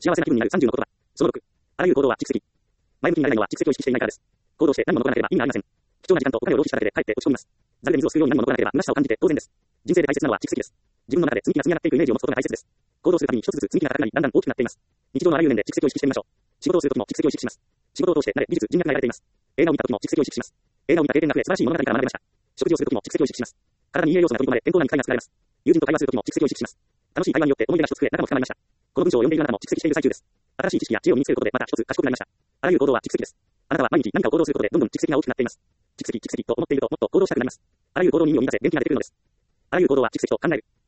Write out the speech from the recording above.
幸せな気分になる30の言葉。その6。あらゆる行動は蓄積。前向きになれないのは蓄積を意識していないからです。行動して何も残らなければ意味がありません。貴重な時間とお金を浪費しただけでかえって落ち込みます。ざるで水を吸うように何も残らなければ虚しさを感じて当然です。人生で大切なのは蓄積です。自分の中で積み木が積み上がっていくイメージを持つことが大切です。行動するたびに一つずつ積み木が高くなり、だんだん大きくなっています。日常のあらゆる面で蓄積を意識してみましょう。仕事をするときも蓄積を意識します。仕事を通して慣れ、技術、人脈が得られています。映画を見たときも蓄積を意識します。映画を見た経験が増え、素晴らしい物語から学べました。食事をするときも蓄積を意識します。体に栄養素が取り込まれ、健康な肉体が作られます。友人と会話するときも蓄積を意識します。楽しい会話によって思い出が一つ増え、仲も深まりました。この文章を読んでいるあなたも蓄積している最中です。新しい知識や知恵を身につけることでまた一つ賢くなりました。あらゆる行動は蓄積です。あなたは毎日何かを行動することでどんどん蓄積が大きくなっています。蓄積と思っているともっと行動したくなります。あらゆる行動に意味を見出せ元気が出てくるのです。あらゆる行動は蓄積と考える。